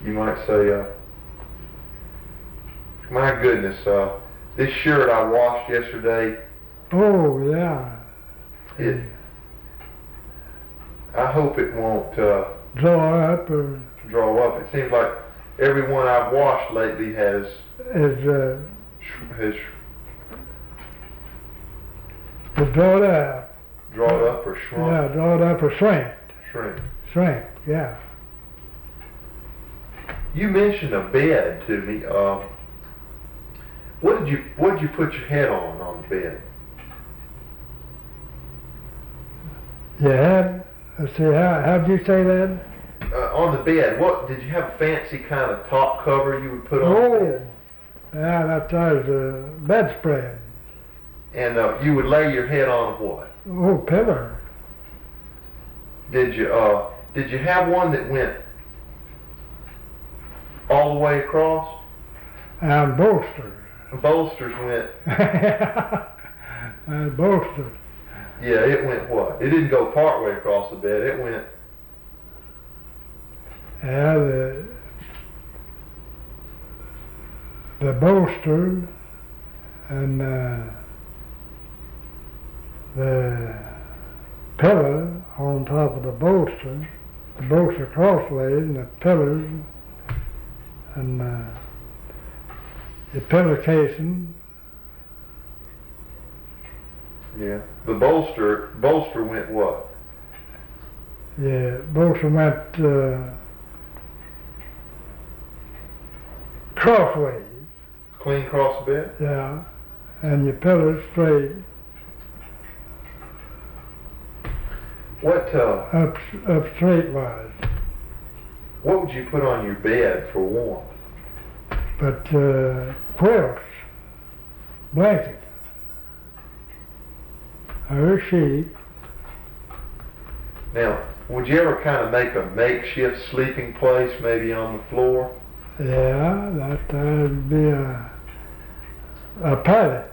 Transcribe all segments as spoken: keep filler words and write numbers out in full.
you might say, uh, my goodness, uh, this shirt I washed yesterday. Oh, yeah. It, I hope it won't uh, draw up or draw up. It seems like every one I've washed lately has is uh, has drawn up. Drawn up or shrunk? Yeah, drawn up or shrank. Shrink. Shrink, yeah. You mentioned a bed to me. Uh, what did you What did you put your head on on the bed? You had. Let's see. How how did you say that? Uh, on the bed. What did you have? A fancy kind of top cover you would put on? Oh, the bed? yeah. That was a bedspread. And uh, you would lay your head on what? Oh, pillow. Did you uh Did you have one that went all the way across? And bolsters. Bolsters went. And bolsters. Yeah, it went what? It didn't go part way across the bed. It went. Yeah, the the bolster and uh, the pillow on top of the bolster, the bolster crossways and the pillars and uh, the pillow casing. Yeah. The bolster bolster went what? Yeah, bolster went uh, crossways. Clean across the bed? Yeah, and your pillows straight What uh up up straight wise. What would you put on your bed for warmth? But uh, quilts, blanket, or a sheet. Now, would you ever kind of make a makeshift sleeping place, maybe on the floor? Yeah, that would be a a pallet.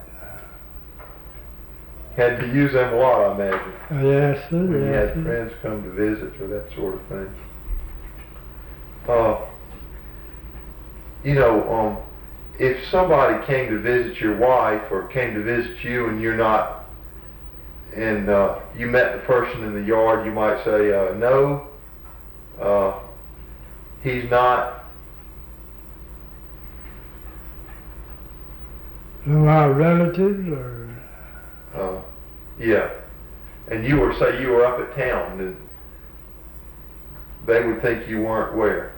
Had to use them a lot, I imagine. Uh, yes, sir. When you Yes, had sir. friends come to visit or that sort of thing. Uh, you know, um, if somebody came to visit your wife or came to visit you and you're not, and uh, you met the person in the yard, you might say, uh, no, uh, he's not. My relatives or Uh, yeah. And you were, say you were up at town, and they would think you weren't where?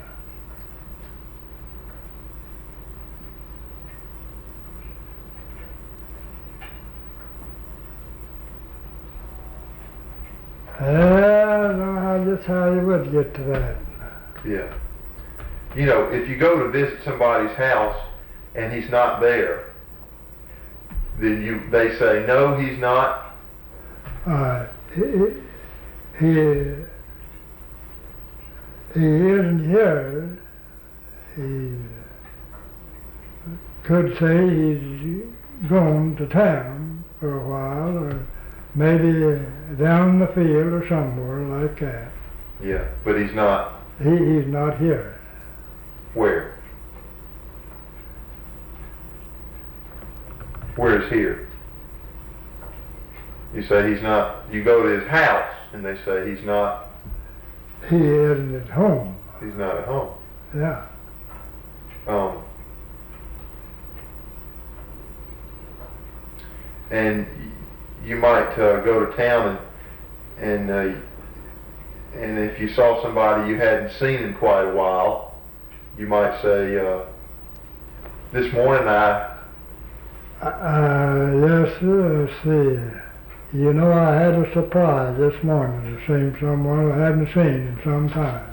I don't know how, just how you would get to that. Yeah. You know, if you go to visit somebody's house and he's not there, then you they say, no, he's not. Uh, he, he, he isn't here. He could say he's gone to town for a while, or maybe down in the field or somewhere like that. Yeah, but he's not. He, he's not here. Where? Where is here? You say he's not. You go to his house and they say he's not. He isn't at home. He's not at home. Yeah. Um, and you might uh, go to town and and uh, and if you saw somebody you hadn't seen in quite a while, you might say, uh, "This morning I." Uh, yes, sir. Let's see. You know, I had a surprise this morning to see someone I hadn't seen in some time.